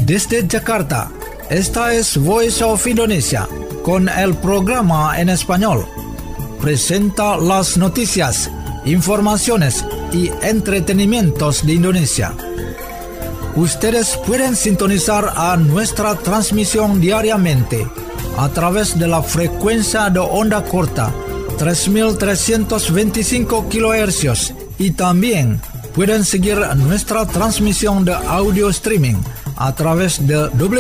Desde Jakarta, esta es Voice of Indonesia, con el programa en español. Presenta las noticias, informaciones y entretenimientos de Indonesia. Ustedes pueden sintonizar a nuestra transmisión diariamente a través de la frecuencia de onda corta 3.325 kHz y también pueden seguir nuestra transmisión de audio streaming a través de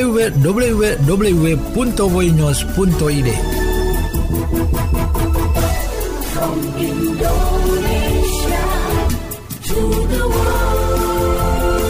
www.voinews.id. From Indonesia to the world.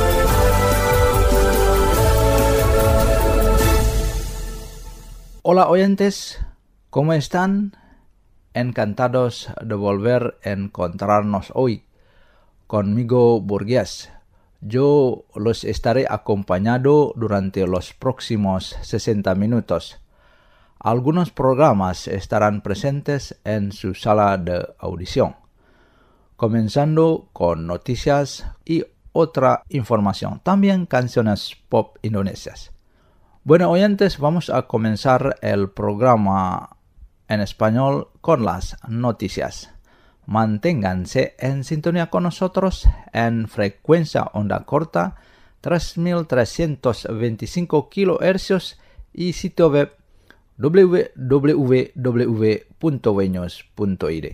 Hola oyentes, ¿cómo están? Encantados de volver a encontrarnos hoy. Conmigo Burgues. Yo los estaré acompañado durante los próximos 60 minutos. Algunos programas estarán presentes en su sala de audición, comenzando con noticias y otra información, también canciones pop indonesias. Bueno, oyentes, vamos a comenzar el programa en español con las noticias. Manténganse en sintonía con nosotros en frecuencia onda corta 3.325 kHz y sitio web www.voinews.id.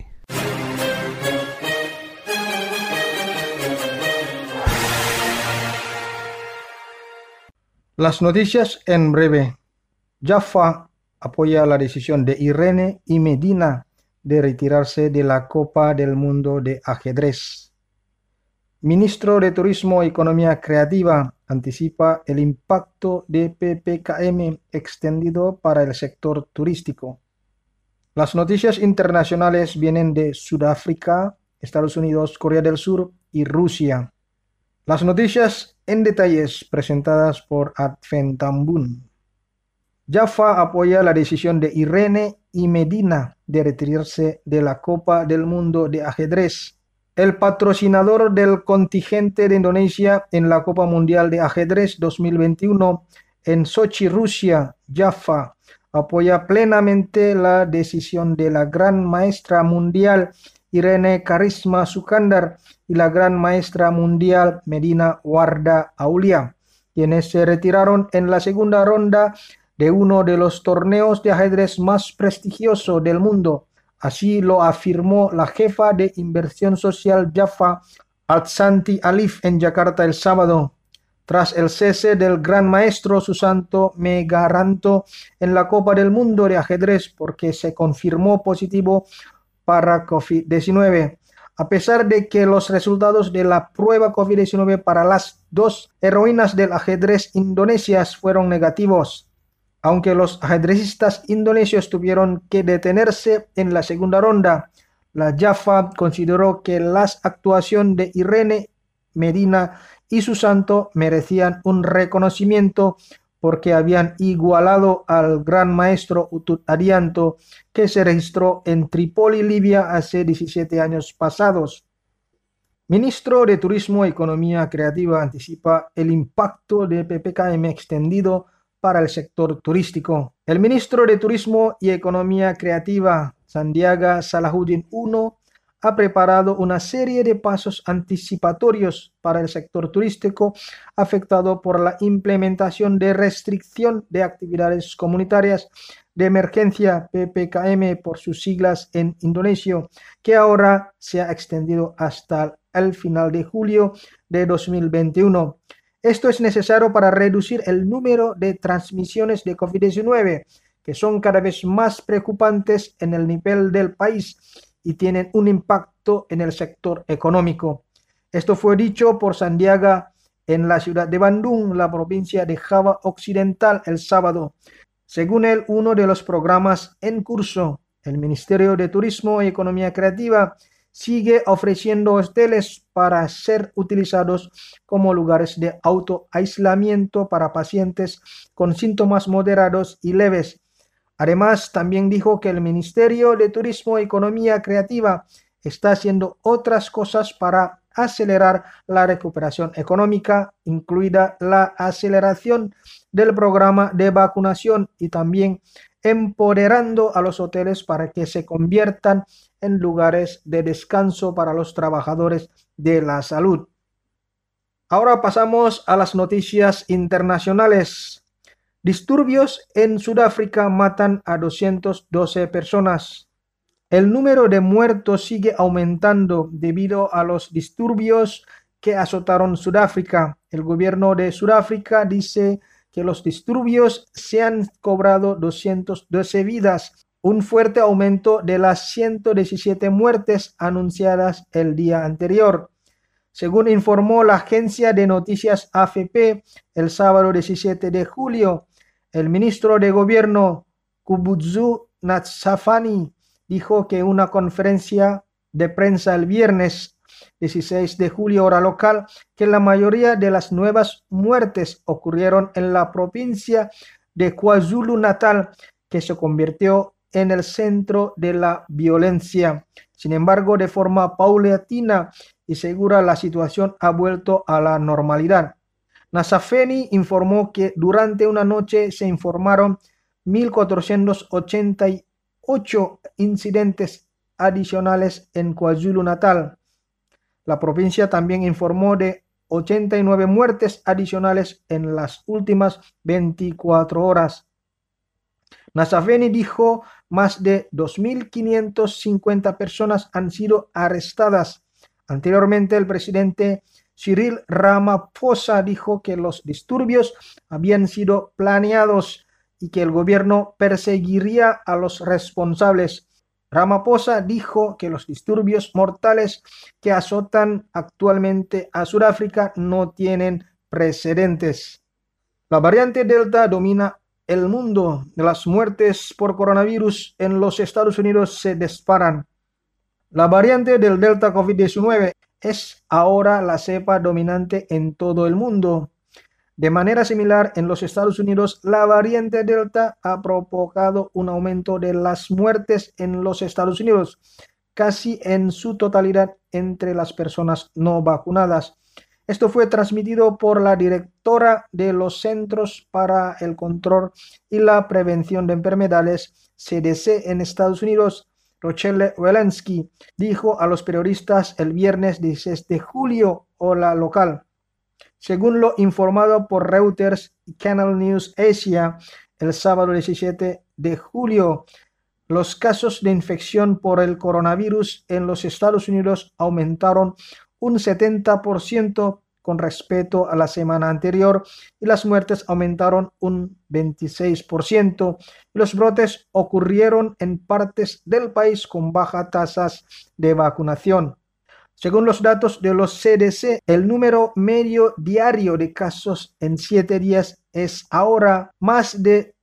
Las noticias en breve. Jaffa apoya la decisión de Irene y Medina de retirarse de la Copa del Mundo de Ajedrez. Ministro de Turismo y Economía Creativa anticipa el impacto de PPKM extendido para el sector turístico. Las noticias internacionales vienen de Sudáfrica, Estados Unidos, Corea del Sur y Rusia. Las noticias en detalles presentadas por Advent Tambun. Jaffa apoya la decisión de Irene y Medina de retirarse de la Copa del Mundo de Ajedrez. El patrocinador del contingente de Indonesia en la Copa Mundial de Ajedrez 2021 en Sochi, Rusia, Jaffa, apoya plenamente la decisión de la Gran Maestra Mundial Irene Karisma Sukandar y la Gran Maestra Mundial Medina Warda Aulia, quienes se retiraron en la segunda ronda de uno de los torneos de ajedrez más prestigioso del mundo. Así lo afirmó la jefa de inversión social Jaffa, Adsanti Alif, en Jakarta el sábado, tras el cese del gran maestro Susanto Megaranto en la Copa del Mundo de ajedrez porque se confirmó positivo para COVID-19. A pesar de que los resultados de la prueba COVID-19 para las dos heroínas del ajedrez indonesias fueron negativos. Aunque los ajedrecistas indonesios tuvieron que detenerse en la segunda ronda, la Jaffa consideró que las actuaciones de Irene, Medina y Susanto merecían un reconocimiento porque habían igualado al gran maestro Utut Adianto que se registró en Trípoli, Libia, hace 17 años pasados. Ministro de Turismo y Economía Creativa anticipa el impacto de PPKM extendido para el sector turístico. El ministro de Turismo y Economía Creativa, Sandiaga Salahuddin I, ha preparado una serie de pasos anticipatorios para el sector turístico afectado por la implementación de restricción de actividades comunitarias de emergencia PPKM por sus siglas en indonesio, que ahora se ha extendido hasta el final de julio de 2021. Esto es necesario para reducir el número de transmisiones de COVID-19, que son cada vez más preocupantes en el nivel del país y tienen un impacto en el sector económico. Esto fue dicho por Sandiaga en la ciudad de Bandung, la provincia de Java Occidental, el sábado. Según él, uno de los programas en curso, el Ministerio de Turismo y Economía Creativa sigue ofreciendo hoteles para ser utilizados como lugares de autoaislamiento para pacientes con síntomas moderados y leves. Además, también dijo que el Ministerio de Turismo y Economía Creativa está haciendo otras cosas para acelerar la recuperación económica, incluida la aceleración del programa de vacunación y también empoderando a los hoteles para que se conviertan en lugares de descanso para los trabajadores de la salud. Ahora pasamos a las noticias internacionales. Disturbios en Sudáfrica matan a 212 personas. El número de muertos sigue aumentando debido a los disturbios que azotaron Sudáfrica. El gobierno de Sudáfrica dice que los disturbios se han cobrado 212 vidas, un fuerte aumento de las 117 muertes anunciadas el día anterior. Según informó la agencia de noticias AFP el sábado 17 de julio, el ministro de Gobierno Kubutsu Natsafani dijo que en una conferencia de prensa el viernes 16 de julio hora local que la mayoría de las nuevas muertes ocurrieron en la provincia de KwaZulu-Natal, que se convirtió en el centro de la violencia. Sin embargo, de forma paulatina y segura, la situación ha vuelto a la normalidad. Natsafeni informó que durante una noche se informaron 1.488 incidentes adicionales en KwaZulu-Natal. La provincia también informó de 89 muertes adicionales en las últimas 24 horas. Natsafeni dijo más de 2.550 personas han sido arrestadas. Anteriormente, el presidente Cyril Ramaphosa dijo que los disturbios habían sido planeados y que el gobierno perseguiría a los responsables. Ramaphosa dijo que los disturbios mortales que azotan actualmente a Sudáfrica no tienen precedentes. La variante Delta domina el mundo. Las muertes por coronavirus en los Estados Unidos se disparan. La variante del Delta COVID-19 es ahora la cepa dominante en todo el mundo. De manera similar, en los Estados Unidos, la variante Delta ha provocado un aumento de las muertes en los Estados Unidos, casi en su totalidad entre las personas no vacunadas. Esto fue transmitido por la directora de los Centros para el Control y la Prevención de Enfermedades, CDC, en Estados Unidos. Rochelle Walensky dijo a los periodistas el viernes 16 de julio, hora local. Según lo informado por Reuters y Canal News Asia el sábado 17 de julio, los casos de infección por el coronavirus en los Estados Unidos aumentaron un 70% con respecto a la semana anterior y las muertes aumentaron un 26%. Los brotes ocurrieron en partes del país con bajas tasas de vacunación. Según los datos de los CDC, el número medio diario de casos en 7 días es ahora más de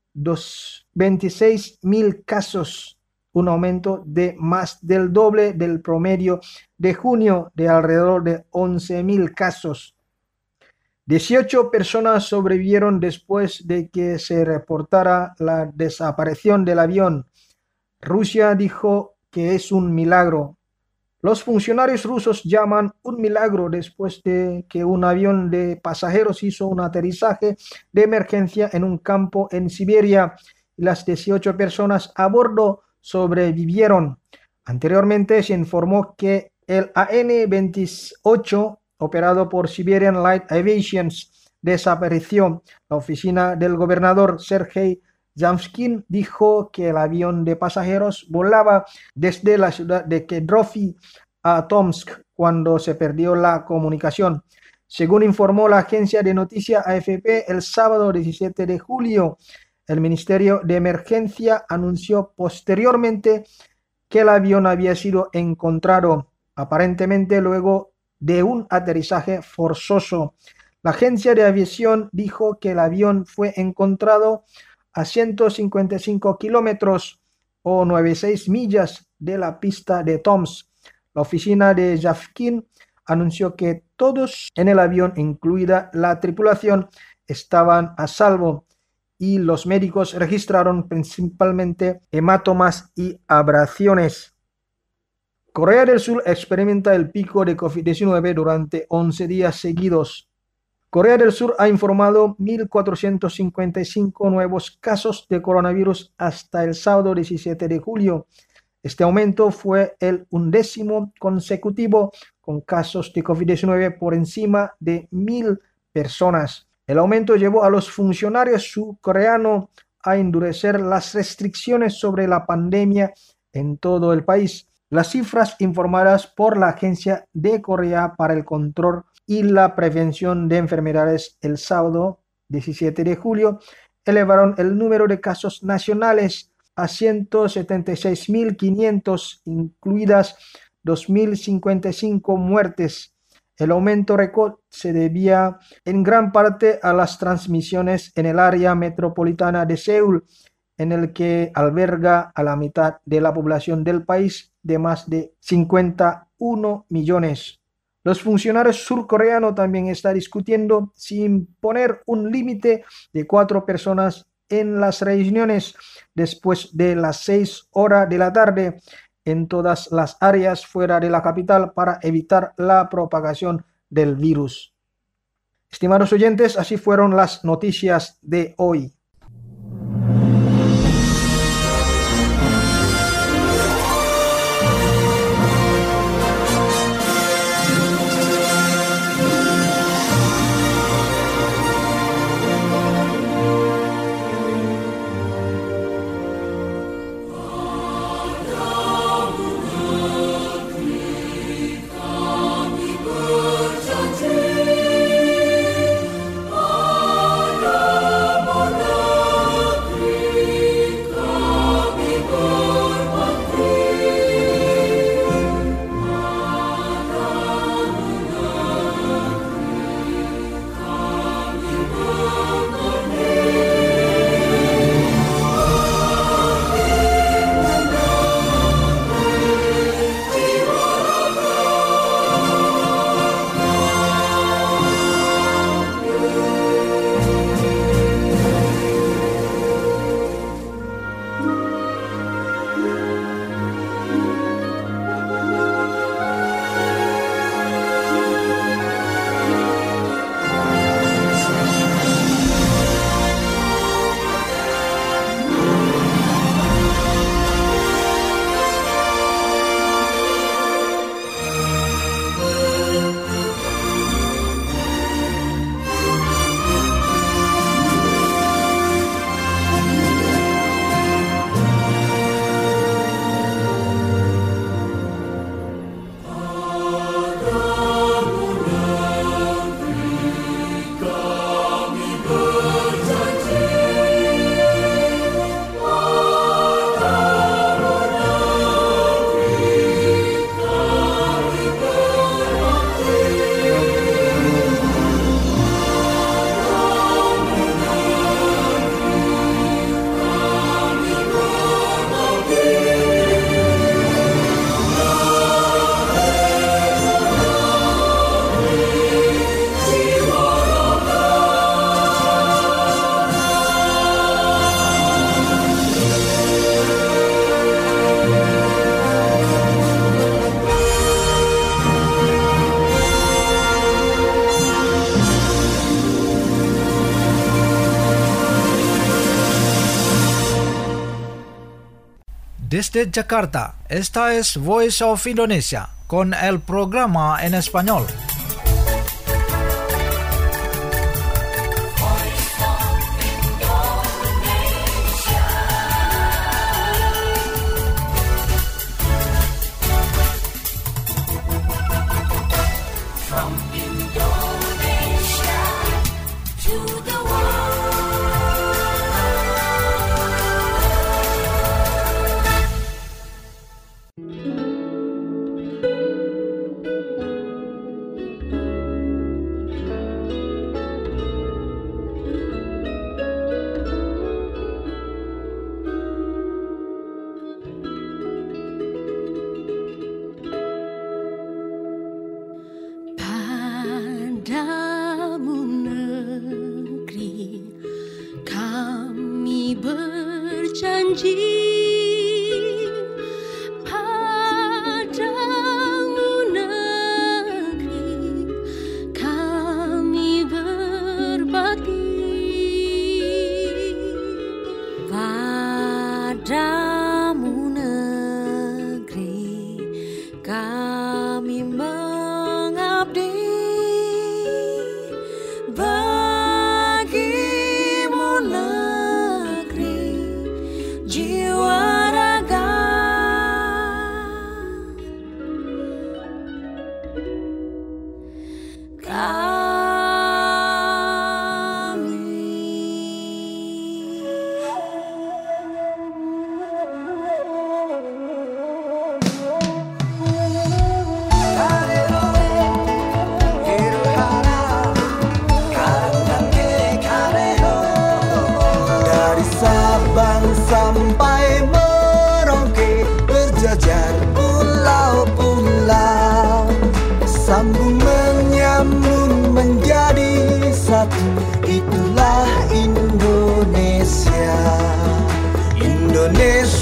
26,000 casos, un aumento de más del doble del promedio de junio de alrededor de 11,000 casos. 18 personas sobrevivieron después de que se reportara la desaparición del avión. Rusia dijo que es un milagro. Los funcionarios rusos llaman un milagro después de que un avión de pasajeros hizo un aterrizaje de emergencia en un campo en Siberia y las 18 personas a bordo sobrevivieron. Anteriormente se informó que el AN-28 operado por Siberian Light Aviation desapareció. La oficina del gobernador Sergei Zamskin dijo que el avión de pasajeros volaba desde la ciudad de Kedrovy a Tomsk cuando se perdió la comunicación. Según informó la agencia de noticias AFP el sábado 17 de julio, el Ministerio de Emergencia anunció posteriormente que el avión había sido encontrado, aparentemente luego de un aterrizaje forzoso. La agencia de aviación dijo que el avión fue encontrado a 155 kilómetros o 96 millas de la pista de Tomsk. La oficina de Zamskin anunció que todos en el avión, incluida la tripulación, estaban a salvo y los médicos registraron principalmente hematomas y abrasiones. Corea del Sur experimenta el pico de COVID-19 durante 11 días seguidos. Corea del Sur ha informado 1.455 nuevos casos de coronavirus hasta el sábado 17 de julio. Este aumento fue el 11º consecutivo con casos de COVID-19 por encima de 1.000 personas. El aumento llevó a los funcionarios surcoreanos a endurecer las restricciones sobre la pandemia en todo el país. Las cifras informadas por la Agencia de Corea para el Control y la Prevención de Enfermedades el sábado 17 de julio elevaron el número de casos nacionales a 176.500, incluidas 2.055 muertes. El aumento récord se debía en gran parte a las transmisiones en el área metropolitana de Seúl, en el que alberga a la mitad de la población del país de más de 51 millones. Los funcionarios surcoreanos también están discutiendo si imponer un límite de 4 personas en las reuniones después de las 6 horas de la tarde en todas las áreas fuera de la capital para evitar la propagación del virus. Estimados oyentes, así fueron las noticias de hoy. Desde Jakarta, esta es Voice of Indonesia con el programa en español. From Indonesia to the Padamu negeri kami berjanji, pada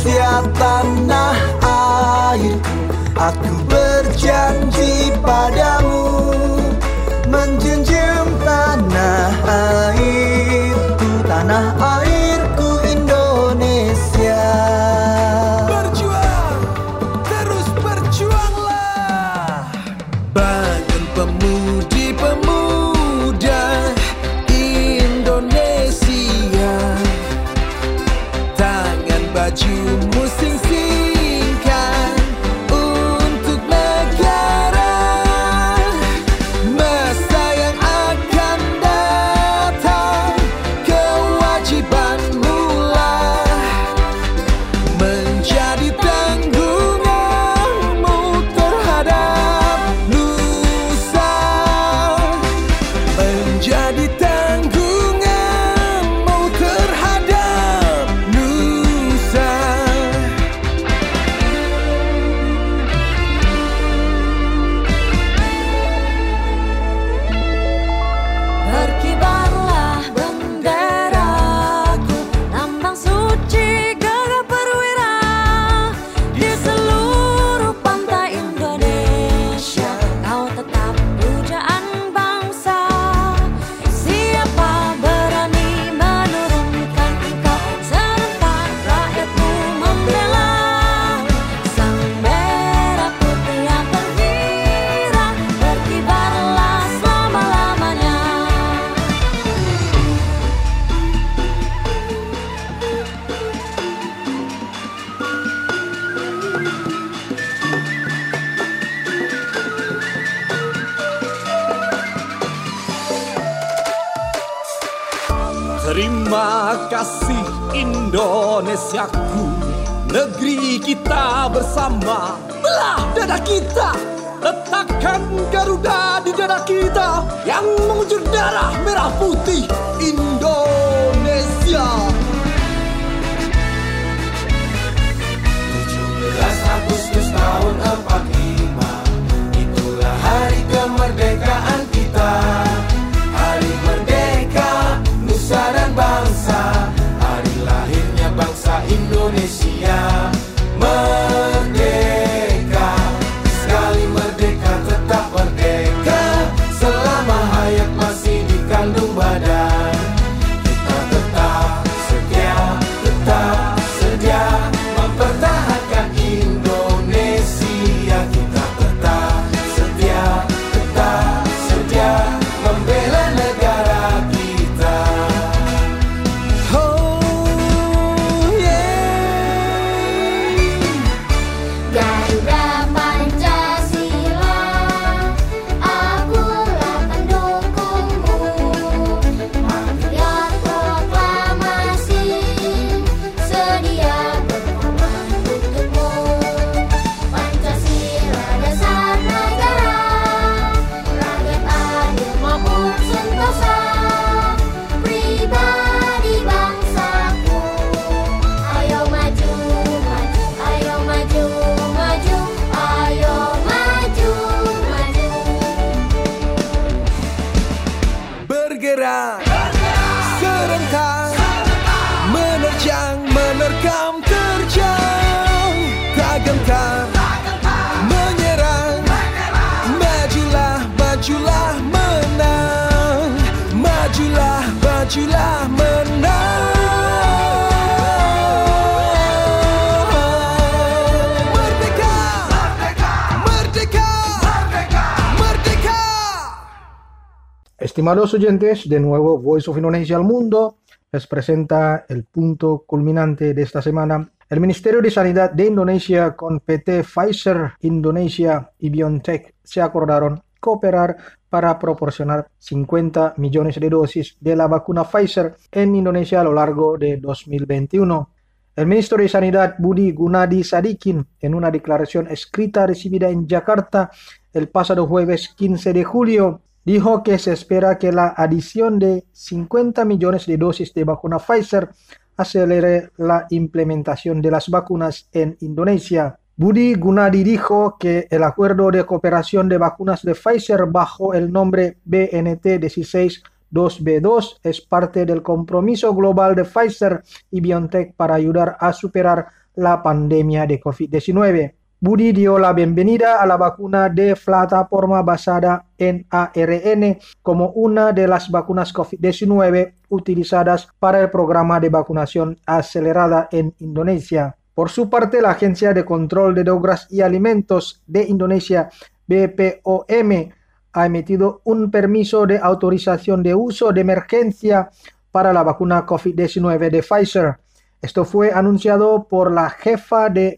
Indonesia tanah airku, aku berjanji padamu menjunjung tanah airku Indonesia. Berjuang, terus berjuanglah. Bangun pemudi-pemuda Indonesia, tangan bajumu sing-singkan untuk negara. Masa yang akan datang, kewajibanmu lah menjadi tanggunganmu terhadap nusa, menjadi tanggunganmu terhadap nusa. Berkibarlah benderaku, lambang suci gagah perwira di seluruh pantai Indonesia. Kau tetap pujaan bangsa. Siapa berani menurunkan engkau? Serentak rakyatmu membela sang merah putih yang terkirat. Berkibarlah selama-lamanya. Terima kasih Indonesiaku, negeri kita bersama. Belah dada kita, letakkan Garuda di dada kita yang mengucur darah merah putih Indonesia. 17 Agustus tahun 45, itulah hari kemerdekaan kita. Hari merdeka nusa dan bangsa, hari lahirnya bangsa Indonesia. Merdeka, sekali merdeka tetap merdeka. Selama hayat masih dikandung badan, kita tetap sedia mempertahankan Indonesia. Kita tetap sedia membela negara kita. Oh yeah. Garuda Pancasila, akulah pendukungmu. Makiat proklamasi, sedia berkorban untukmu. Pancasila dasar negara, rakyat adil maupun sentosa. Pribadi bangsaku, ayo maju, ayo maju, ayo maju. Bergerak, serentak, menerjang, menerkam, terjang, tak gentar, menyerang, majulah, menang, majulah, menang. Merdeka, merdeka, merdeka. Estimados oyentes, de nuevo Voice of Indonesia al mundo les presenta el punto culminante de esta semana. El Ministerio de Sanidad de Indonesia con PT Pfizer Indonesia y BioNTech se acordaron cooperar para proporcionar 50 millones de dosis de la vacuna Pfizer en Indonesia a lo largo de 2021. El ministro de Sanidad Budi Gunadi Sadikin, en una declaración escrita recibida en Jakarta el pasado jueves 15 de julio, dijo que se espera que la adición de 50 millones de dosis de vacuna Pfizer acelere la implementación de las vacunas en Indonesia. Budi Gunadi dijo que el acuerdo de cooperación de vacunas de Pfizer bajo el nombre BNT 16-2B2 es parte del compromiso global de Pfizer y BioNTech para ayudar a superar la pandemia de COVID-19. Budi dio la bienvenida a la vacuna de plataforma basada en ARN como una de las vacunas COVID-19 utilizadas para el programa de vacunación acelerada en Indonesia. Por su parte, la Agencia de Control de Drogas y Alimentos de Indonesia, BPOM, ha emitido un permiso de autorización de uso de emergencia para la vacuna COVID-19 de Pfizer. Esto fue anunciado por la jefa de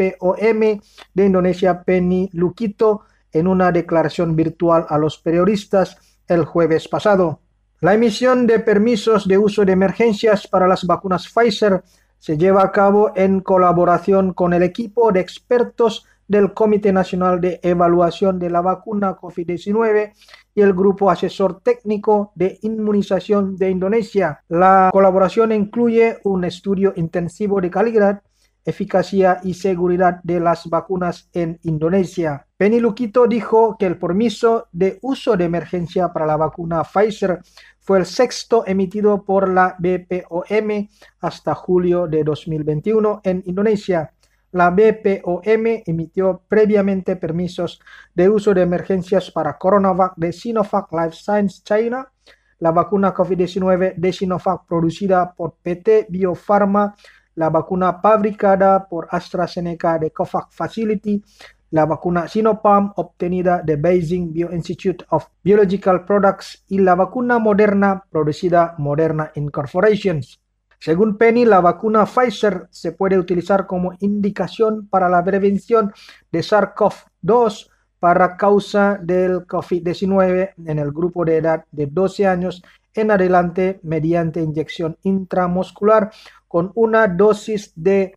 BPOM de Indonesia, Penny Lukito, en una declaración virtual a los periodistas el jueves pasado. La emisión de permisos de uso de emergencias para las vacunas Pfizer se lleva a cabo en colaboración con el equipo de expertos del Comité Nacional de Evaluación de la Vacuna COVID-19 y el Grupo Asesor Técnico de Inmunización de Indonesia. La colaboración incluye un estudio intensivo de calidad, eficacia y seguridad de las vacunas en Indonesia. Penny Lukito dijo que el permiso de uso de emergencia para la vacuna Pfizer fue el sexto emitido por la BPOM hasta julio de 2021 en Indonesia. La BPOM emitió previamente permisos de uso de emergencias para CoronaVac de Sinovac Life Sciences China, la vacuna COVID-19 de Sinovac producida por PT Bio Farma, la vacuna fabricada por AstraZeneca de COVAX Facility, la vacuna Sinopharm obtenida de Beijing Bioinstitute of Biological Products y la vacuna Moderna producida Moderna Incorporation. Según Penny, la vacuna Pfizer se puede utilizar como indicación para la prevención de SARS-CoV-2 para causa del COVID-19 en el grupo de edad de 12 años en adelante mediante inyección intramuscular con una dosis de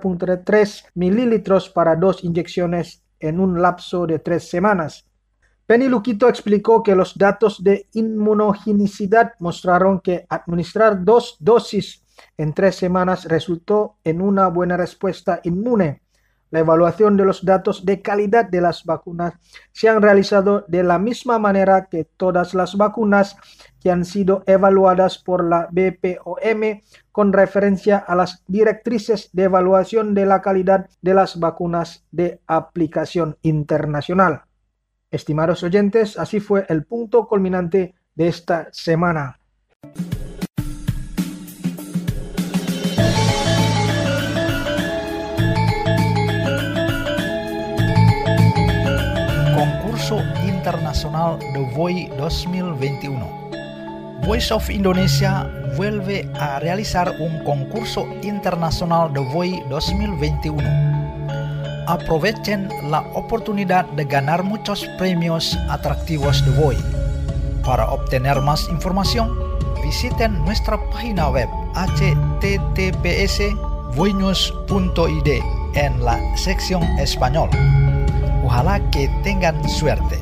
0.3 mililitros para 2 inyecciones en un lapso de 3 semanas. Penny Lukito explicó que los datos de inmunogenicidad mostraron que administrar 2 dosis en 3 semanas resultó en una buena respuesta inmune. La evaluación de los datos de calidad de las vacunas se han realizado de la misma manera que todas las vacunas que han sido evaluadas por la BPOM con referencia a las directrices de evaluación de la calidad de las vacunas de aplicación internacional. Estimados oyentes, así fue el punto culminante de esta semana. Concurso Internacional de VOI 2021. Voice of Indonesia vuelve a realizar un concurso internacional de VOI 2021. Aprovechen la oportunidad de ganar muchos premios atractivos de VOI. Para obtener más información, visiten nuestra página web https://voinews.id en la sección español. Ojalá que tengan suerte.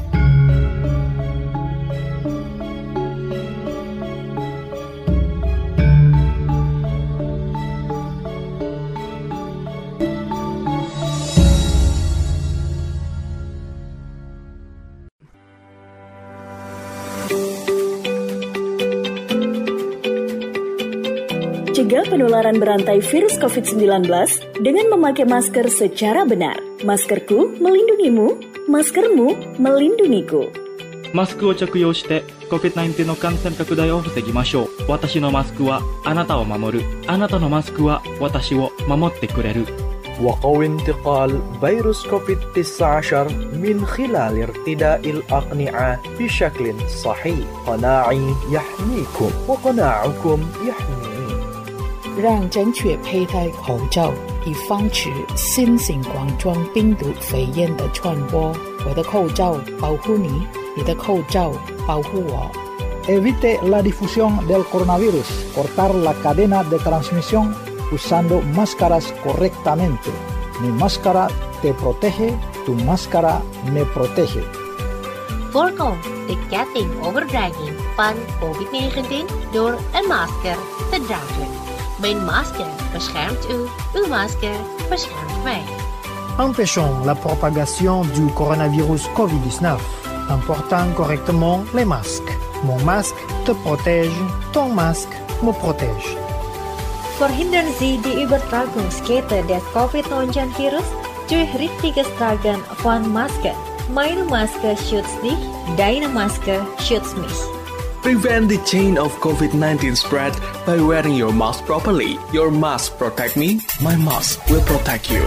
Cegah penularan berantai virus COVID-19 dengan memakai masker secara benar. Maskerku melindungimu, maskermu melindungiku. マスクを着用して COVID-19 の感染拡大を防ぎましょう。私のマスクはあなたを守る。あなたのマスクは私を守ってくれる。 وقوي انتقال فيروس كوفيد-19 من خلال ارتداء الأقنعة بشكل صحيح. قناعي يحميكم وقناعكم يحميني. 让正确佩戴口罩，以防止新型冠状病毒肺炎的传播。我的口罩保护你，你的口罩保护我。 Evite la difusión del coronavirus. Cortar la cadena de transmisión usando máscaras correctamente. Mi máscara te protege, tu máscara me protege. Voorkom de ketting overdrijving van COVID-19 door een masker te dragen. Mijn masker beschermt u, uw masker beschermt mij. Empêchons la propagation du coronavirus COVID-19 en portant correctement les masques. Mon masque te protège, ton masque me protège. Verhindern Sie die Übertragungskette des Covid-19-Virus durch richtiges Tragen von Maske. Meine Maske schützt dich, deine Maske schützt mich. Prevent the chain of COVID-19 spread by wearing your mask properly. Your mask protect me, my mask will protect you.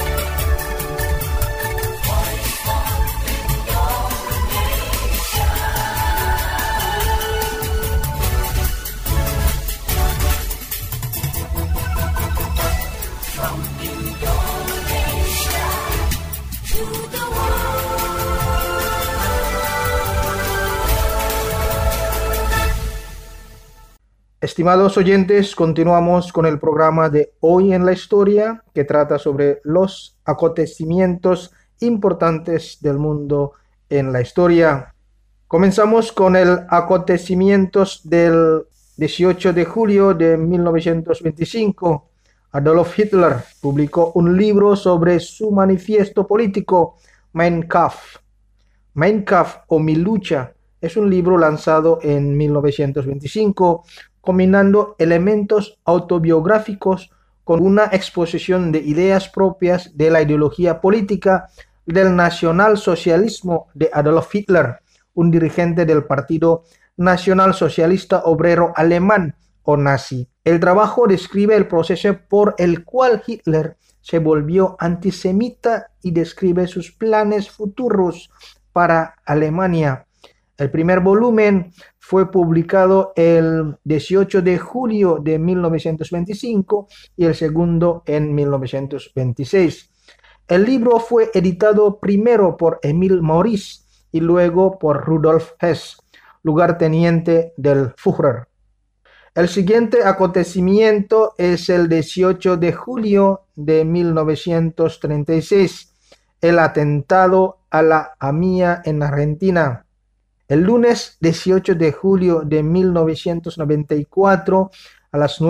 Estimados oyentes, continuamos con el programa de Hoy en la Historia, que trata sobre los acontecimientos importantes del mundo en la historia. Comenzamos con el acontecimientos del 18 de julio de 1925. Adolf Hitler publicó un libro sobre su manifiesto político, Mein Kampf. Mein Kampf o Mi lucha es un libro lanzado en 1925, combinando elementos autobiográficos con una exposición de ideas propias de la ideología política del nacionalsocialismo de Adolf Hitler, un dirigente del Partido Nacionalsocialista Obrero Alemán o nazi. El trabajo describe el proceso por el cual Hitler se volvió antisemita y describe sus planes futuros para Alemania. El primer volumen fue publicado el 18 de julio de 1925 y el segundo en 1926. El libro fue editado primero por Emil Maurice y luego por Rudolf Hess, lugarteniente del Führer. El siguiente acontecimiento es el 18 de julio de 1936, el atentado a la AMIA en Argentina. El lunes 18 de julio de 1994, a las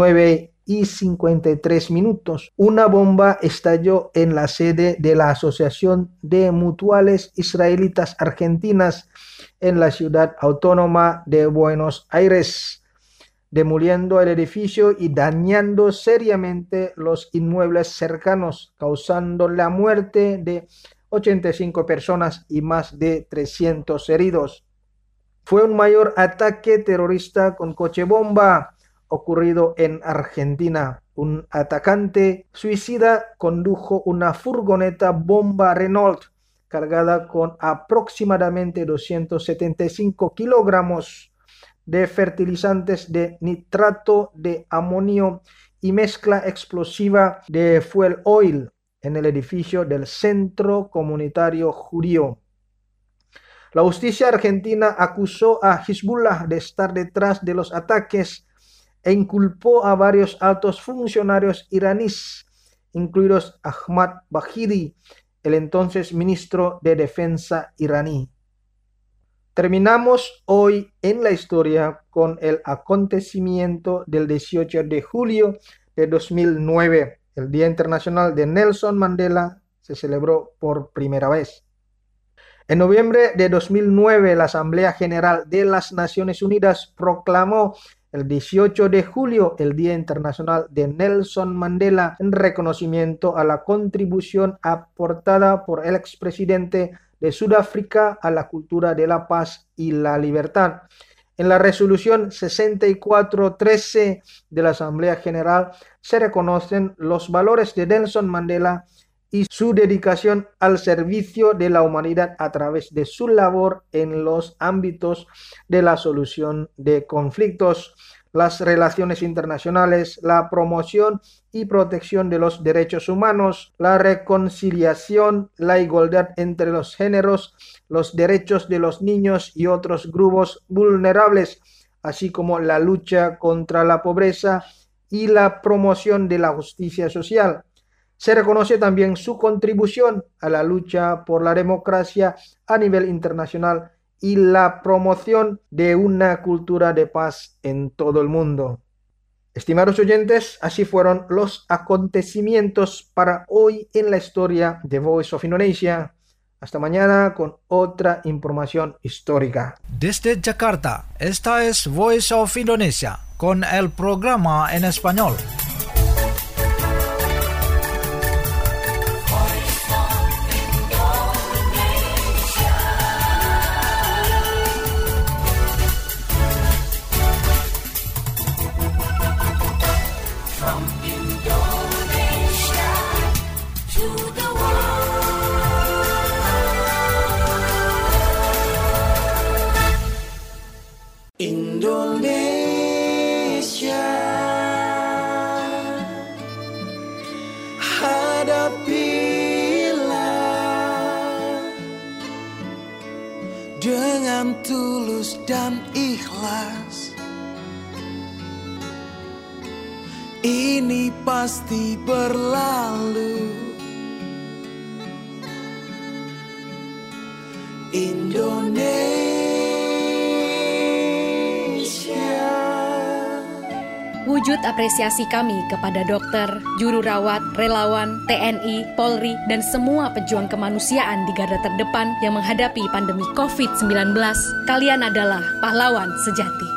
9:53, una bomba estalló en la sede de la Asociación de Mutuales Israelitas Argentinas en la ciudad autónoma de Buenos Aires, demoliendo el edificio y dañando seriamente los inmuebles cercanos, causando la muerte de 85 personas y más de 300 heridos. Fue un mayor ataque terrorista con coche bomba ocurrido en Argentina. Un atacante suicida condujo una furgoneta bomba Renault cargada con aproximadamente 275 kilogramos de fertilizantes de nitrato de amonio y mezcla explosiva de fuel oil en el edificio del Centro Comunitario Judío. La justicia argentina acusó a Hezbollah de estar detrás de los ataques e inculpó a varios altos funcionarios iraníes, incluidos Ahmad Bahidi, el entonces ministro de Defensa iraní. Terminamos hoy en la historia con el acontecimiento del 18 de julio de 2009. El Día Internacional de Nelson Mandela se celebró por primera vez. En noviembre de 2009, la Asamblea General de las Naciones Unidas proclamó el 18 de julio el Día Internacional de Nelson Mandela en reconocimiento a la contribución aportada por el expresidente de Sudáfrica a la cultura de la paz y la libertad. En la resolución 6413 de la Asamblea General se reconocen los valores de Nelson Mandela y su dedicación al servicio de la humanidad a través de su labor en los ámbitos de la solución de conflictos, las relaciones internacionales, la promoción y protección de los derechos humanos, la reconciliación, la igualdad entre los géneros, los derechos de los niños y otros grupos vulnerables, así como la lucha contra la pobreza y la promoción de la justicia social. Se reconoce también su contribución a la lucha por la democracia a nivel internacional y la promoción de una cultura de paz en todo el mundo. Estimados oyentes, así fueron los acontecimientos para hoy en la historia de Voice of Indonesia. Hasta mañana con otra información histórica. Desde Jakarta, esta es Voice of Indonesia con el programa en español. dengan tulus dan ikhlas. Ini pasti berlalu. Indonesia. Wujud apresiasi kami kepada dokter, juru rawat, relawan, TNI, Polri, dan semua pejuang kemanusiaan di garda terdepan yang menghadapi pandemi COVID-19. Kalian adalah pahlawan sejati.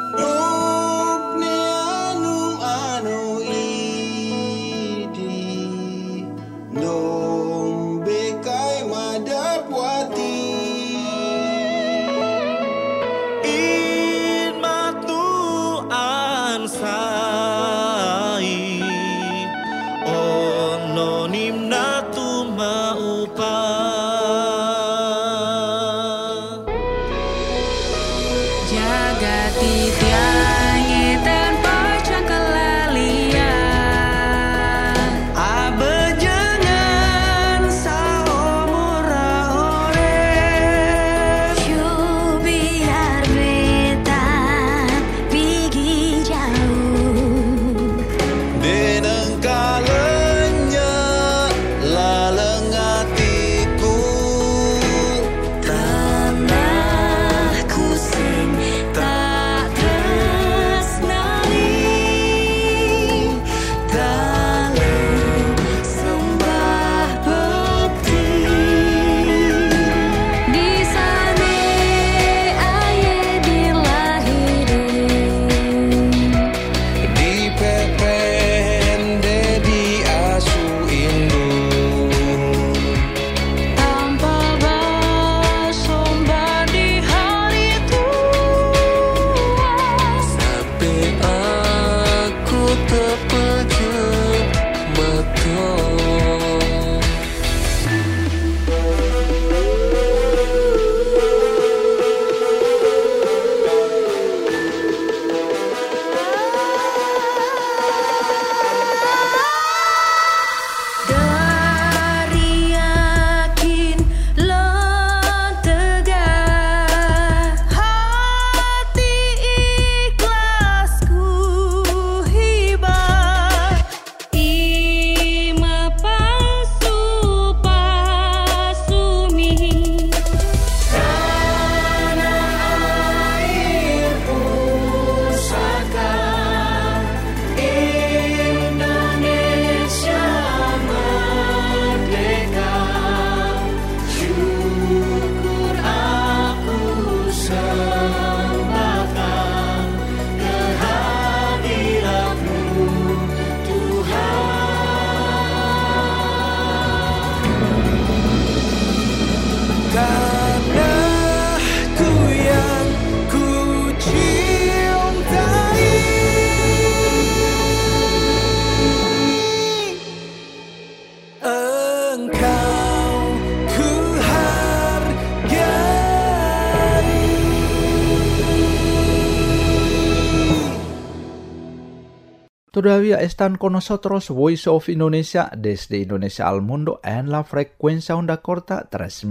Todavía están con nosotros Voice of Indonesia desde Indonesia al mundo en la frecuencia onda corta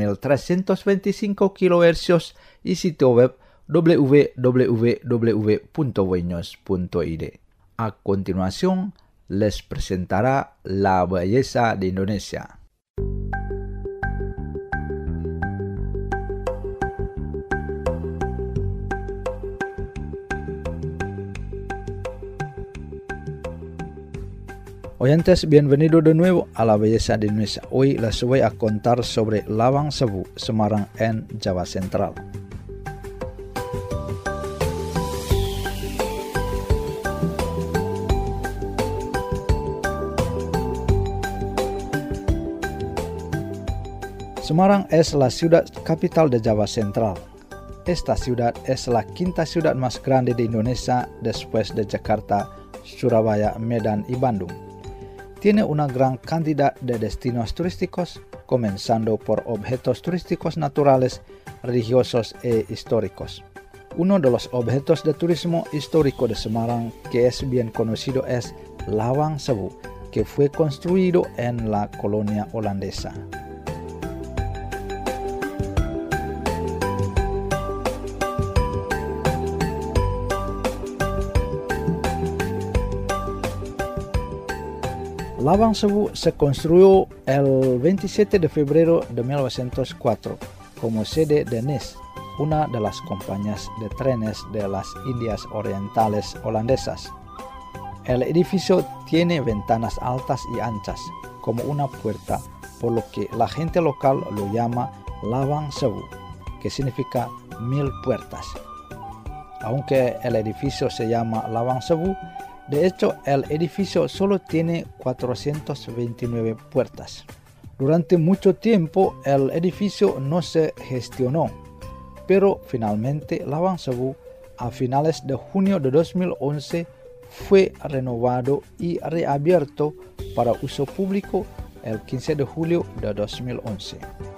3325 kHz y sitio web www.voinews.id. A continuación, les presentará La Belleza de Indonesia. Oyentes, bienvenido de nuevo a La Belleza de Indonesia. Hoy les voy a contar sobre Lawang Sewu, Semarang en Java Central. Semarang es la ciudad capital de Java Central. Esta ciudad es la quinta ciudad más grande de Indonesia después de Jakarta, Surabaya, Medan y Bandung. Tiene una gran cantidad de destinos turísticos, comenzando por objetos turísticos naturales, religiosos e históricos. Uno de los objetos de turismo histórico de Semarang que es bien conocido es Lawang Sewu, que fue construido en la colonia holandesa. Lavang Sebu se construyó el 27 de febrero de 1904 como sede de NS, una de las compañías de trenes de las Indias Orientales holandesas. El edificio tiene ventanas altas y anchas, como una puerta, por lo que la gente local lo llama Lavang Sebu, que significa 1000 puertas. Aunque el edificio se llama Lavang Sebu, de hecho el edificio solo tiene 429 puertas. Durante mucho tiempo el edificio no se gestionó, pero finalmente Lavang Sebu a finales de junio de 2011 fue renovado y reabierto para uso público el 15 de julio de 2011.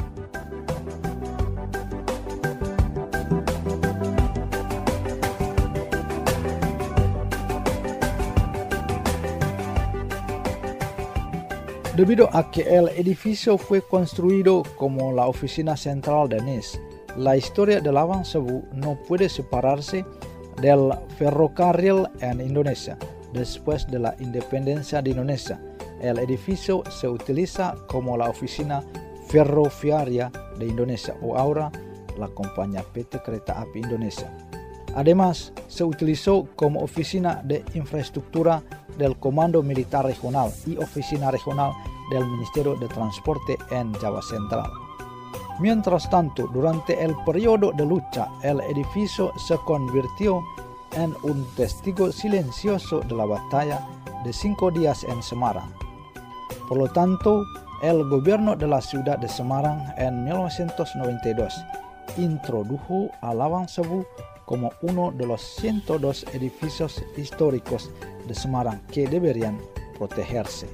Debido a que el edificio fue construido como la oficina central de NS, la historia de Lavang Sebu no puede separarse del ferrocarril en Indonesia. Después de la independencia de Indonesia, el edificio se utiliza como la oficina ferroviaria de Indonesia o ahora la compañía PT Kereta Api Indonesia. Además, se utilizó como oficina de infraestructura del Comando Militar Regional y oficina regional del Ministerio de Transporte en Java Central. Mientras tanto, durante el periodo de lucha, el edificio se convirtió en un testigo silencioso de la batalla de 5 días en Semarang. Por lo tanto, el gobierno de la ciudad de Semarang en 1992 introdujo a Lavang Sebu como uno de los 102 edificios históricos de Semarang que deberían protegerse.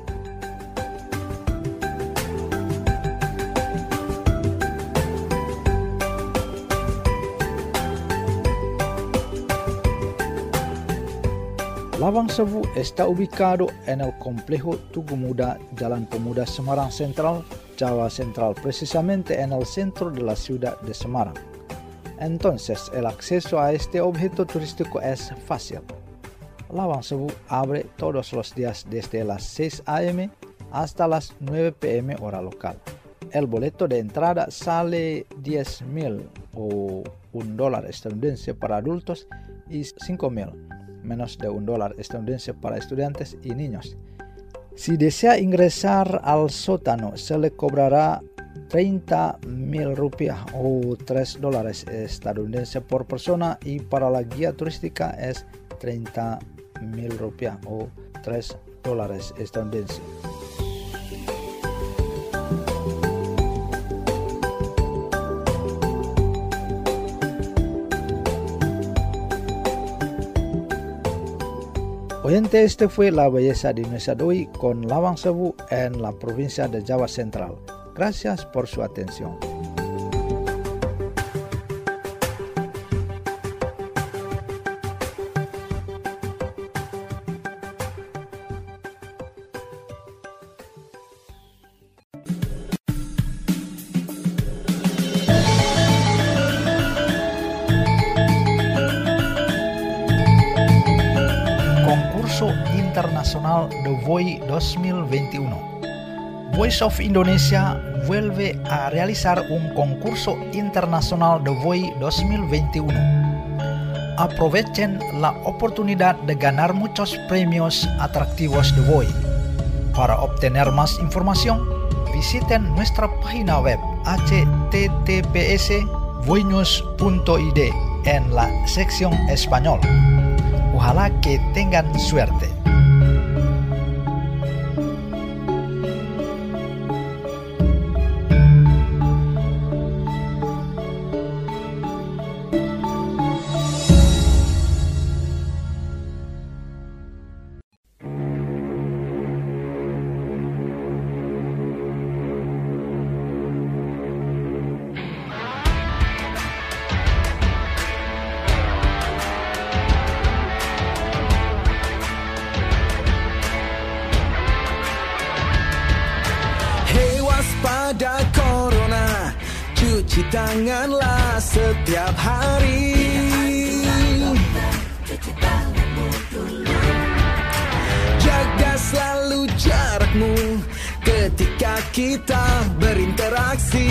Lavang Sebu está ubicado en el complejo Tugu Muda, Jalan Pemuda Semarang Central, Java Central, precisamente en el centro de la ciudad de Semarang. Entonces, el acceso a este objeto turístico es fácil. Lavang Sebu abre todos los días desde las 6 a.m. hasta las 9 p.m. hora local. El boleto de entrada sale 10.000 o $1 estadounidense para adultos y 5.000, menos de $1 estadounidense para estudiantes y niños. Si desea ingresar al sótano, se le cobrará 30.000 rupiah o $3 estadounidense por persona, y para la guía turística es 30.000 rupiah o $3 estadounidense. Oyente, este fue la belleza de Indonesia de hoy con Lavang Sebu en la provincia de Java Central. Gracias por su atención. Concurso Internacional de VOI 2021. Voice of Indonesia vuelve a realizar un concurso internacional de VOI 2021. Aprovechen la oportunidad de ganar muchos premios atractivos de VOI. Para obtener más información, visiten nuestra página web https://voinews.id en la sección Español. Ojalá que tengan suerte. Waspada corona, cuci tanganlah setiap hari. Jaga selalu jarakmu ketika kita berinteraksi.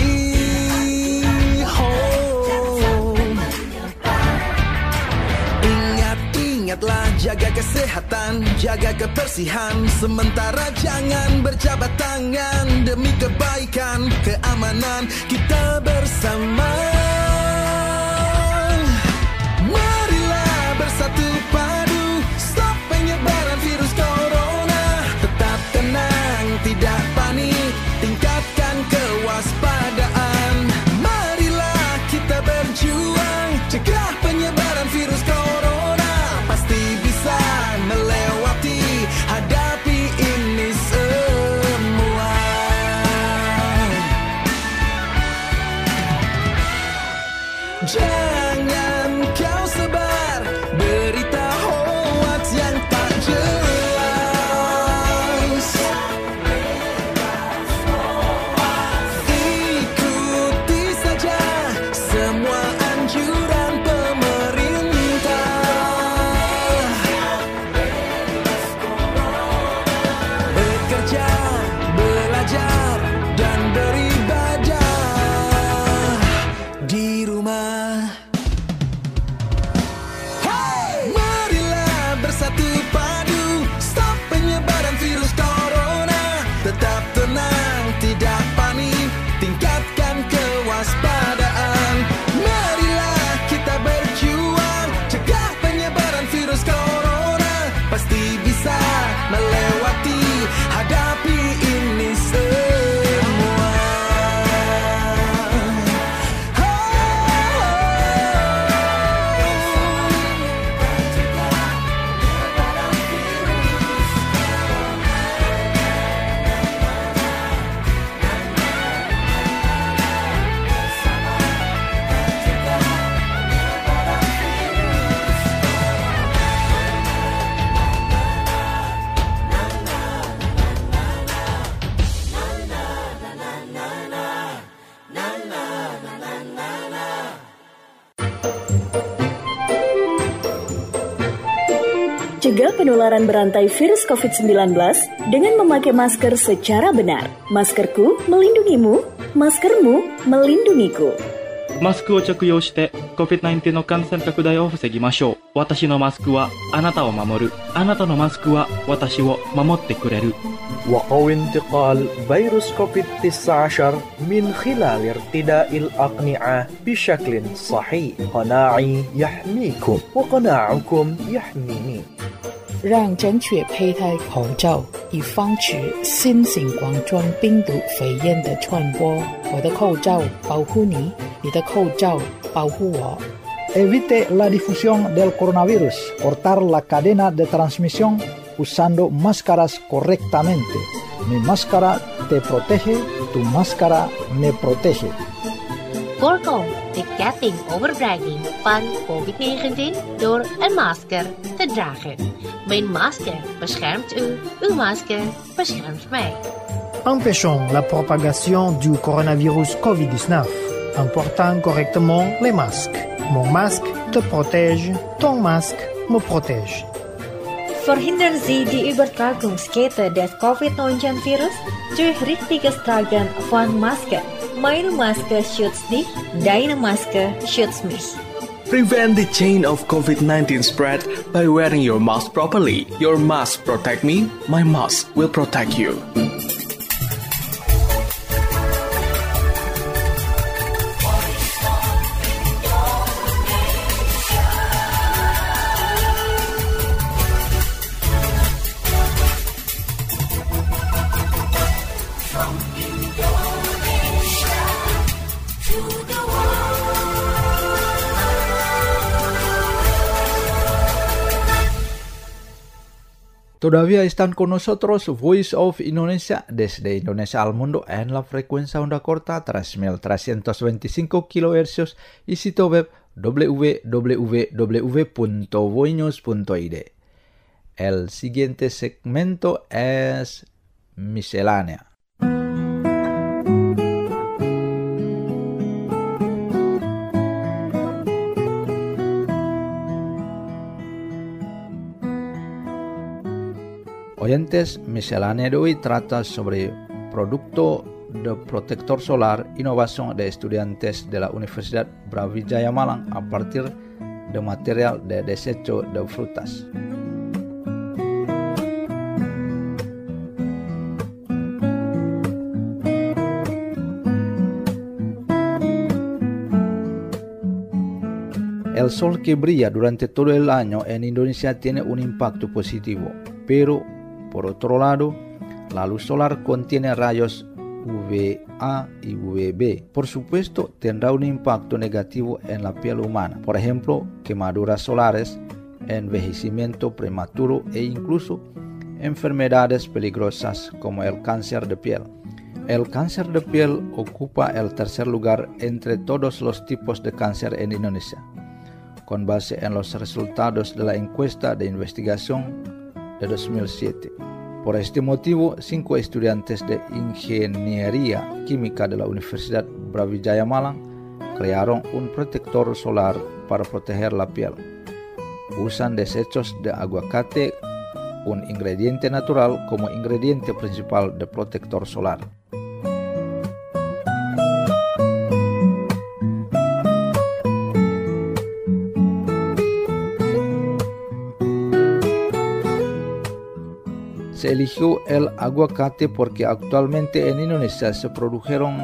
Ingatlah jaga kesehatan, jaga kebersihan. Sementara jangan berjabat tangan demi kebaikan, keamanan kita bersama. Marilah bersatu padu, stop penyebaran virus corona. Tetap tenang, tidak panik, tingkatkan kewaspadaan. Marilah kita berjuang, cegah penyebaran virus corona. Pasti bisa melewati, hadapi ini semua. Jangan kau sebar berita hoax yang tak jelas. Ikuti saja semua anjuran pemerintah. Bekerja, belajar, dan beribadah di rumah. Hey! Marilah bersatu padu, stop penyebaran virus corona. Tetap tenang, tidak panik, tingkatkan kewaspadaan. Marilah kita berjuang, cegah penyebaran virus corona. Pasti bisa melewati, hadapi ini semua. Cegah penularan berantai virus COVID-19 dengan memakai masker secara benar. Maskerku melindungimu, maskermu melindungiku. マスクを着用して COVID-19 の感染拡大を防ぎましょう。私のマスクはあなたを守る。あなたのマスクは私を守ってくれる。 وقو انتقال فيروس كوفيد-19 من خلال ارتداء الأقنعة بشكل صحيح. قناعي يحميكم وقناعكم يحميني. 让正确佩戴口罩，以防止新型冠状病毒肺炎的传播。我的口罩保护你，你的口罩保护我。 Evite la difusión del coronavirus, cortar la cadena de transmisión usando máscaras correctamente. Mi máscara te protege, tu máscara me protege. Voorkom de ketting overdraging van COVID-19 door een masker te dragen. Mijn masker beschermt u, uw masker beschermt mij. Empêchons la propagation du coronavirus COVID-19 en portant correctement les masques. Mon masque te protège, ton masque me protège. Verhindern Sie die Übertragungskette des Covid-19-Virus durch richtiges Tragen von Maske. Meine Maske schützt dich, deine Maske schützt mich. Prevent the chain of COVID-19 spread by wearing your mask properly. Your mask protect me, my mask will protect you. Todavía están con nosotros Voice of Indonesia desde Indonesia al mundo en la frecuencia onda corta 3325 kHz y sitio web www.voinews.id. El siguiente segmento es miscelánea. Oyentes, miscelánea de hoy trata sobre producto de protector solar, innovación de estudiantes de la Universidad Brawijaya Malang a partir de material de desecho de frutas. El sol que brilla durante todo el año en Indonesia tiene un impacto positivo, pero por otro lado, la luz solar contiene rayos UVA y UVB. Por supuesto, tendrá un impacto negativo en la piel humana, por ejemplo, quemaduras solares, envejecimiento prematuro e incluso enfermedades peligrosas como el cáncer de piel. El cáncer de piel ocupa el tercer lugar entre todos los tipos de cáncer en Indonesia, con base en los resultados de la encuesta de investigación de 2007. Por este motivo, 5 estudiantes de Ingeniería Química de la Universidad Brawijaya Malang crearon un protector solar para proteger la piel. Usan desechos de aguacate, un ingrediente natural, como ingrediente principal de protector solar. Se eligió el aguacate porque actualmente en Indonesia se produjeron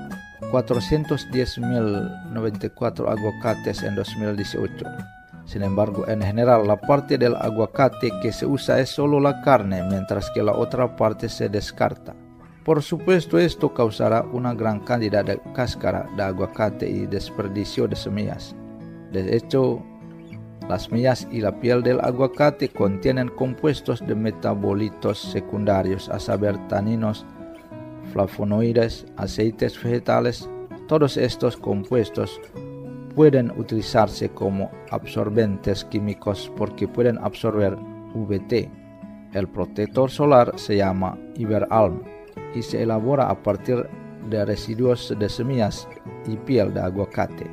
410.094 aguacates en 2018. Sin embargo, en general, la parte del aguacate que se usa es solo la carne, mientras que la otra parte se descarta. Por supuesto, esto causará una gran cantidad de cáscara de aguacate y desperdicio de semillas. De hecho, las semillas y la piel del aguacate contienen compuestos de metabolitos secundarios, a saber taninos, flavonoides, aceites vegetales. Todos estos compuestos pueden utilizarse como absorbentes químicos porque pueden absorber UVT. El protector solar se llama Iberalm y se elabora a partir de residuos de semillas y piel de aguacate.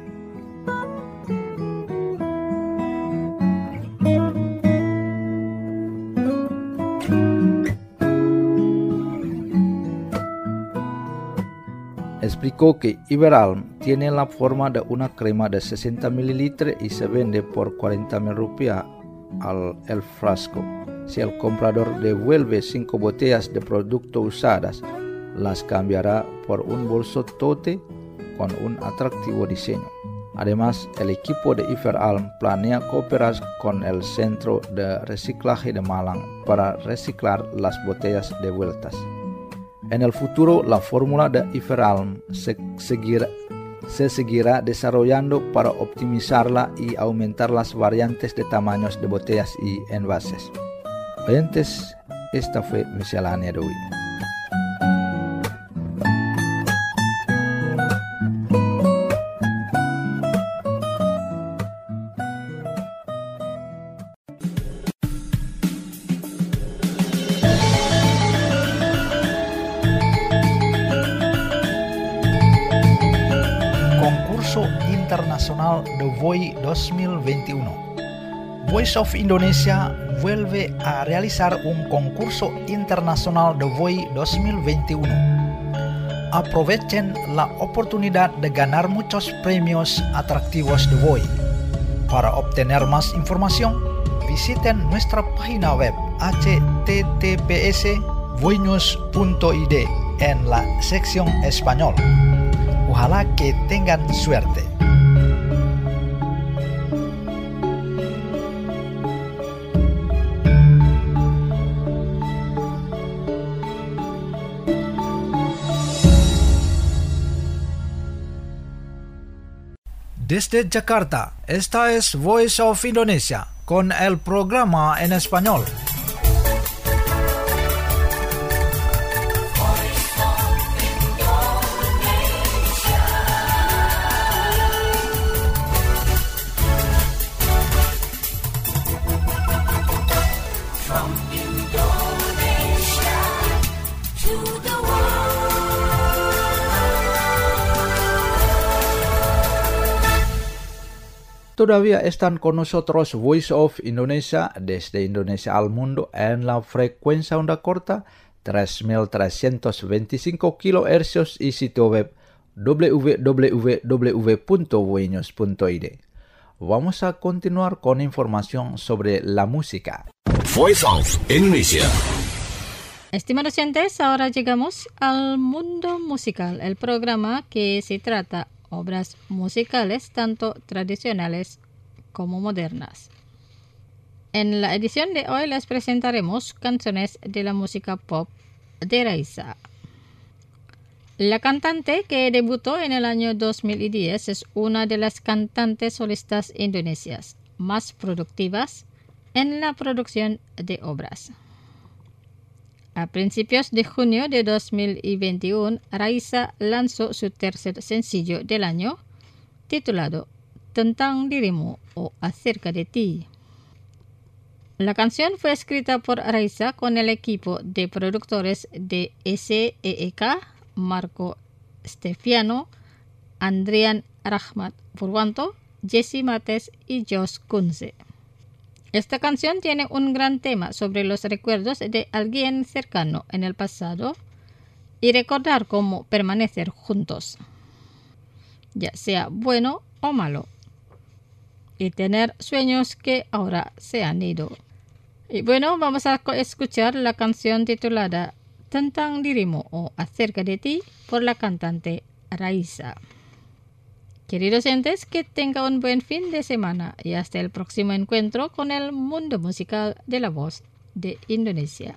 Explicó que Iberalm tiene la forma de una crema de 60 ml y se vende por 40.000 rupiah el frasco. Si el comprador devuelve 5 botellas de producto usadas, las cambiará por un bolso tote con un atractivo diseño. Además, el equipo de Iberalm planea cooperar con el Centro de Reciclaje de Malang para reciclar las botellas devueltas. En el futuro, la fórmula de Iberalm se seguirá desarrollando para optimizarla y aumentar las variantes de tamaños de botellas y envases. Oyentes, esta fue miscelánea de hoy. Internacional The Voice 2021. Voice of Indonesia vuelve a realizar un concurso internacional The Voice 2021. Aprovechen la oportunidad de ganar muchos premios atractivos The Voice. Para obtener más información, visiten nuestra página web https://voinews.id en la sección español. Ojalá que tengan suerte. Desde Jakarta, esta es Voice of Indonesia con el programa en español. Todavía están con nosotros Voice of Indonesia desde Indonesia al mundo en la frecuencia onda corta 3325 kHz y sitio web www.voinews.id. Vamos a continuar con información sobre la música. Voice of Indonesia. Estimados oyentes, ahora llegamos al mundo musical, el programa que se trata obras musicales tanto tradicionales como modernas. En la edición de hoy les presentaremos canciones de la música pop de Raisa. La cantante que debutó en el año 2010 es una de las cantantes solistas indonesias más productivas en la producción de obras. A principios de junio de 2021, Raisa lanzó su tercer sencillo del año, titulado Tentang Dirimu o Acerca de Ti. La canción fue escrita por Raisa con el equipo de productores de SEEK, Marco Stefiano, Andrian Rahmat Purwanto, Jesse Mates y Josh Kunze. Esta canción tiene un gran tema sobre los recuerdos de alguien cercano en el pasado y recordar cómo permanecer juntos, ya sea bueno o malo, y tener sueños que ahora se han ido. Y bueno, vamos a escuchar la canción titulada Tentang Dirimu o Acerca de Ti por la cantante Raisa. Queridos oyentes, que tengan un buen fin de semana y hasta el próximo encuentro con el mundo musical de la voz de Indonesia.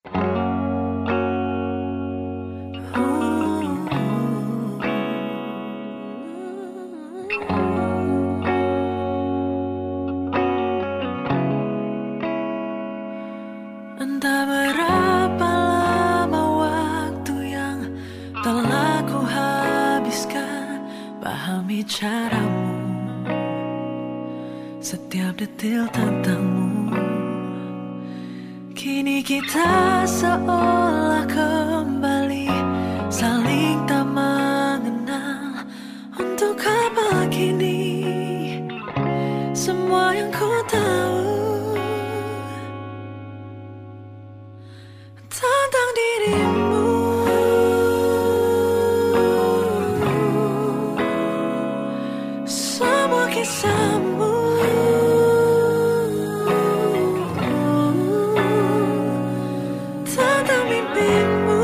Entah berapa lama waktu yang telah ku habiskan pahami caramu, setiap detil tentangmu. Kini kita seolah kembali saling tak mengenal. Untuk apa kini semua yang ku tahu tentang dirimu? Semua kisahmu, tentang mimpimu.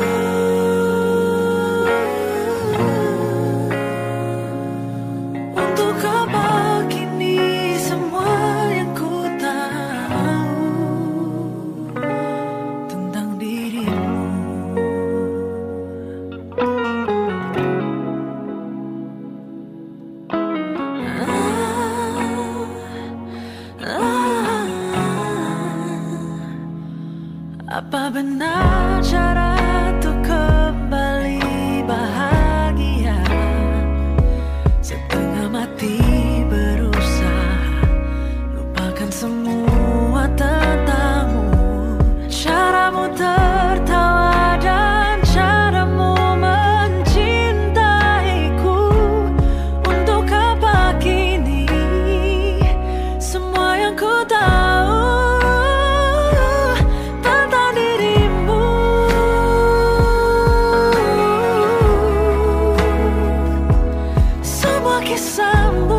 Untuk apa kini semua yang ku tahu tentang dirimu? Apa benar cara untuk kembali bahagia? Setengah mati berusaha lupakan semua tentangmu. Caramu tertawa dan caramu mencintaiku. Untuk apa kini semua yang ku tahu tentang dirimu? Semua kisahmu,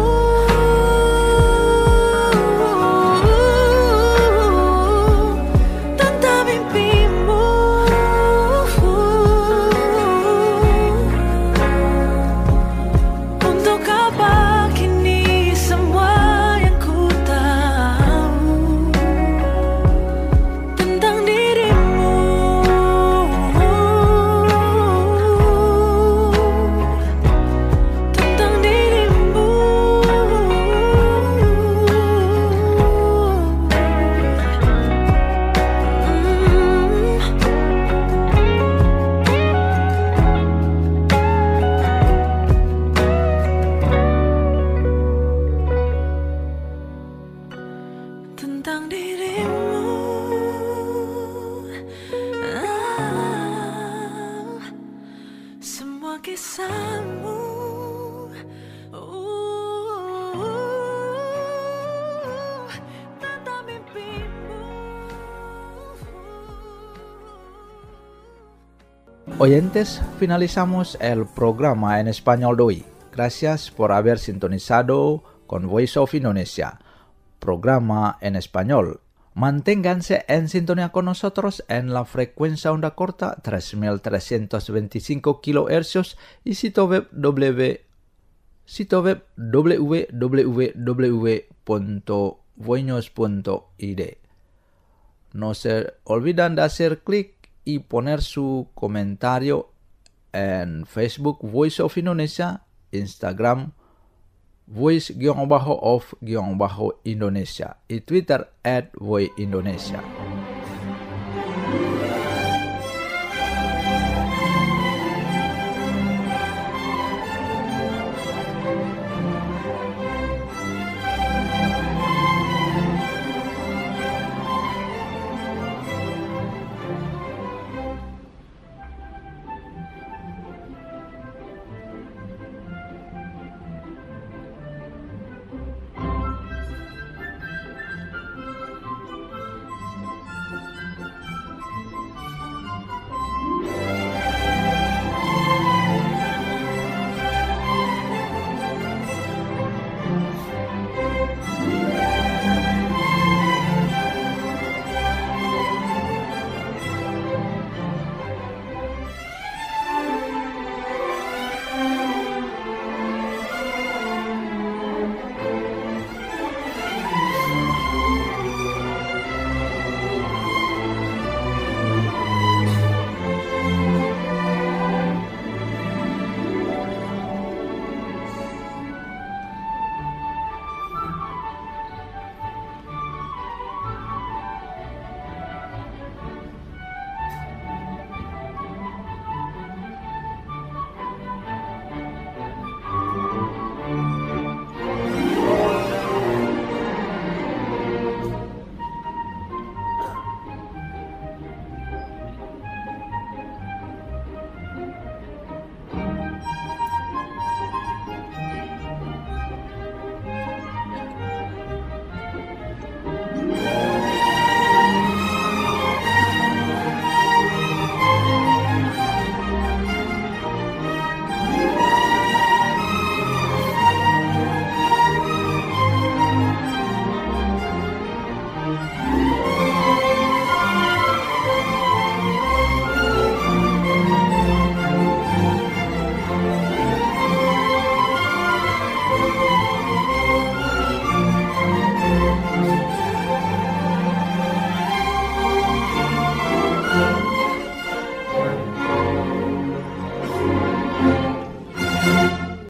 tentang mimpimu. Untuk apa kini semua yang ku tahu tentang dirimu? Tentang dirimu. Oyentes, finalizamos el programa en español de hoy. Gracias por haber sintonizado con Voice of Indonesia, programa en español. Manténganse en sintonía con nosotros en la frecuencia onda corta 3325 kHz y sitio web www.voinos.id. No se olviden de hacer clic y poner su comentario en Facebook Voice of Indonesia, Instagram Voice_of_Indonesia y Twitter @voiceindonesia.